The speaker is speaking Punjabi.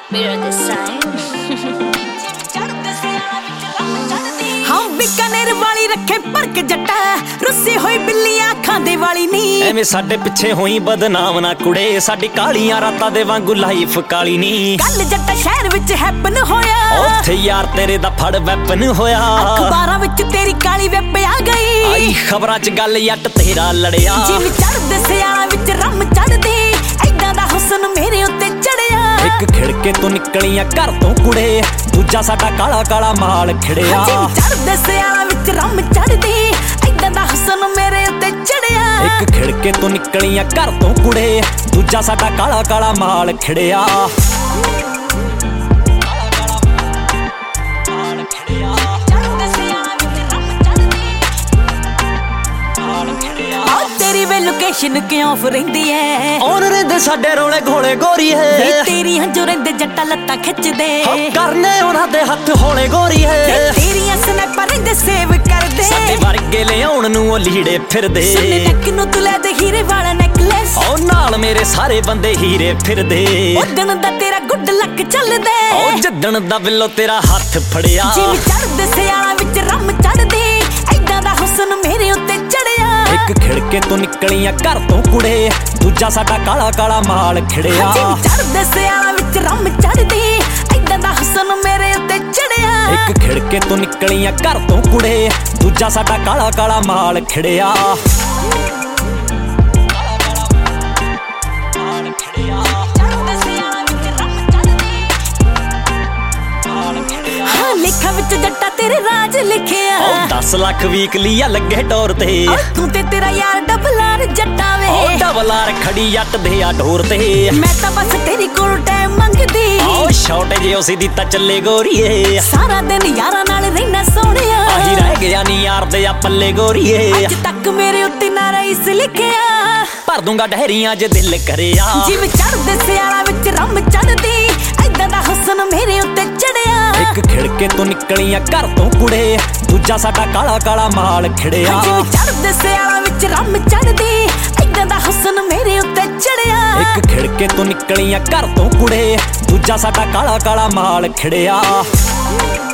Mirror the sign. हाँ बीकानेर वाली रखे परक जट्टा रुस्सी होई बिल्लियां खांदे वाली नी ਐਵੇਂ ਸਾਡੇ ਪਿੱਛੇ ਹੋਈ ਬਦਨਾਮ ਨਾ ਕੁੜੇ ਸਾਡੀ ਕਾਲੀਆਂ ਰਾਤਾਂ ਦੇ ਵਾਂਗੂ ਲਾਈਫ ਕਾਲੀ ਨੀ ਗੱਲ ਜੱਟਾ ਸ਼ਹਿਰ ਵਿੱਚ ਹੈਪਨ ਹੋਇਆ ਉੱਥੇ ਯਾਰ ਤੇਰੇ ਦਾ ਫੜ ਵੈਪਨ ਹੋਇਆ ਅਖਬਾਰਾਂ ਵਿੱਚ ਤੇਰੀ ਕਾਲੀ ਵੈਪ ਆ ਗਈ ਆਈ ਖਬਰਾਂ 'ਚ ਗੱਲ ਜੱਟ ਤੇਰਾ ਲੜਿਆ ਜਿਵੇਂ ਚੜਦੇ ਸਿਆਲਾਂ ਵਿੱਚ ਰੰਮ ਚੜਦੀ ਐਦਾਂ ਦਾ ਹੁਸਨ ਮੇਰੇ ਉੱਤੇ ਚੜਿਆ ਇੱਕ ਖਿੜਕੇ ਤੋਂ ਨਿਕਲੀਆਂ ਘਰ ਤੋਂ ਕੁੜੇ ਦੂਜਾ ਸਾਡਾ ਕਾਲਾ ਕਾਲਾ ਮਾਲ ਖਿੜਿਆ ਜਿਵੇਂ ਚੜਦੇ ਸਿਆਲਾਂ ਵਿੱਚ ਰੰਮ ਚੜਦੀ ਐਦਾਂ ਦਾ ਹੁਸਨ ਮੇਰੇ ਉੱਤੇ ਚੜਿਆ ਇੱਕ ਖਿੜਕੇ ਤੋਂ ਨਿਕਲੀਆਂ ਘਰ ਤੋਂ ਕੁੜੇ ਦੂਜਾ ਸਾਡਾ ਕਾਲਾ ਕਾਲਾ ਮਾਲ ਖਿੜਿਆ ਲੋਕੇਸ਼ਨ ਕਿਉਂ ਆਫ ਰਹਿੰਦੀ ਐ ਔਰ ਰਹਿੰਦੇ ਸਾਡੇ ਰੋਲੇ ਘੋਲੇ ਗੋਰੀ ਹੈ ਤੇਰੀ ਹੰਝੂ ਰਹਿੰਦੇ ਜੱਟਾ ਲੱਤਾਂ ਖਿੱਚਦੇ ਕਰਨੇ ਉਹਨਾਂ ਦੇ ਹੱਥ ਹੋਲੇ ਗੋਰੀ ਹੈ ਤੇਰੀਆਂ ਸਨੈਪਰ ਰਹਿੰਦੇ ਸੇਵ ਕਰਦੇ ਸਾਡੇ ਵਰਗੇ ਲਿਆਉਣ ਨੂੰ ਉਹ ਲੀੜੇ ਫਿਰਦੇ ਸੁਣੇ ਨੱਕ ਨੂੰ ਤੂੰ ਲੈ ਦੇ ਹੀਰੇ ਵਾਲਾ ਨੈਕਲੈਸ ਉਹ ਨਾਲ ਮੇਰੇ ਸਾਰੇ ਬੰਦੇ ਹੀਰੇ ਫਿਰਦੇ ਉਦਣ ਦਾ ਤੇਰਾ ਗੁੱਡ ਲੱਕ ਚੱਲਦਾ ਉਹ ਜੱਦਣ ਦਾ ਬਿੱਲੋ ਤੇਰਾ ਹੱਥ ਫੜਿਆ ਜਿਵੇਂ ਚੜਦੇ ਸਿਆਲਾਂ ਵਿੱਚ ਰੰਮ ਚੜਦੀ ਐਦਾਂ ਦਾ ਹੁਸਨ ਮੇਰੇ ਉੱਤੇ ਚੜਿਆ ਇੱਕ ਖਿੜਕੇ ਤੋਂ ਨਿਕਲੀਆਂ ਘਰ ਤੋਂ ਕੁੜੇ ਦੂਜਾ ਸਾਡਾ ਕਾਲਾ ਕਾਲਾ ਮਾਲ ਖਿੜਿਆ ਜਿਵੇਂ ਚੜਦੇ ਸਿਆਲਾਂ ਵਿੱਚ ਰੰਮ ਚੜਦੀ ਐਦਾਂ ਦਾ ਹੁਸਨ ਮੇਰੇ ਉੱਤੇ ਚੜਿਆ ਇੱਕ ਖਿੜਕੇ ਤੋਂ ਨਿਕਲੀਆਂ ਘਰ ਤੋਂ ਕੁੜੇ ਦੂਜਾ ਸਾਡਾ ਕਾਲਾ ਕਾਲਾ ਮਾਲ ਖਿੜਿਆ ਲਿਖਾਂ ਵਿੱਚ ਜੱਟਾ ਤੇਰੇ ਰਾਜ ਲਿਖਿਆ ਉਹ 10 ਲੱਖ ਵੀਕਲੀ ਆ ਲੱਗੇ ਟੌਰ ਤੇ ਤੂੰ ਤੇ ਤੇਰਾ ਯਾਰ ਡਬਲਾਰ ਜੱਟਾ ਵੇ ਉਹ ਡਬਲਾਰ ਖੜੀ ਜੱਟ ਦੇ ਆ ਢੋਰ ਤੇ ਮੈਂ ਤਾਂ ਬਸ ਤੇਰੀ ਕੋਲ ਟਾਈਮ ਮੰਗਦੀ ਉਹ ਛੋਟੇ ਜਿਹੇ ਉਸੇ ਦੀ ਤਾਂ ਚੱਲੇ ਗੋਰੀਏ ਸਾਰਾ ਦਿਨ ਯਾਰਾਂ ਨਾਲ ਰਹਿਣਾ ਸੋਹਣਿਆ ਆਹੀ ਰਹਿ ਗਿਆ ਨੀ ਯਾਰ ਦੇ ਆ ਪੱਲੇ ਗੋਰੀਏ ਅੱਜ ਤੱਕ ਮੇਰੇ ਉੱਤੇ ਨਾ ਰਈਸ ਲਿਖਿਆ ਭਰ ਦੂੰਗਾ ਡਹਿਰੀਆਂ ਜੇ ਦਿਲ ਕਰਿਆ ਜਿਵੇਂ ਚੜਦੇ ਸਿਆਲਾਂ ਵਿੱਚ ਰੰਮ ਚੜਦੀ ਐਦਾਂ ਦਾ ਹੁਸਨ ਮੇਰੇ ਉੱਤੇ ਚੜਿਆ ਇੱਕ ਖਿੜਕੇ ਤੋਂ ਨਿਕਲੀਆਂ ਘਰ ਤੋਂ ਕੁੜੇ ਦੂਜਾ ਸਾਡਾ ਕਾਲਾ ਕਾਲਾ ਮਾਲ ਖਿੜਿਆ ਜਿਵੇਂ ਚੜਦੇ ਸਿਆਲਾਂ ਵਿੱਚ ਰੰਮ ਚੜਦੀ ਐਦਾਂ ਦਾ ਹੁਸਨ ਮੇਰੇ ਉੱਤੇ ਚੜਿਆ ਇੱਕ ਖਿੜਕੇ ਤੋਂ ਨਿਕਲੀਆਂ ਘਰ ਤੋਂ ਕੁੜੇ ਦੂਜਾ ਸਾਡਾ ਕਾਲਾ ਕਾਲਾ ਮਾਲ ਖਿੜਿਆ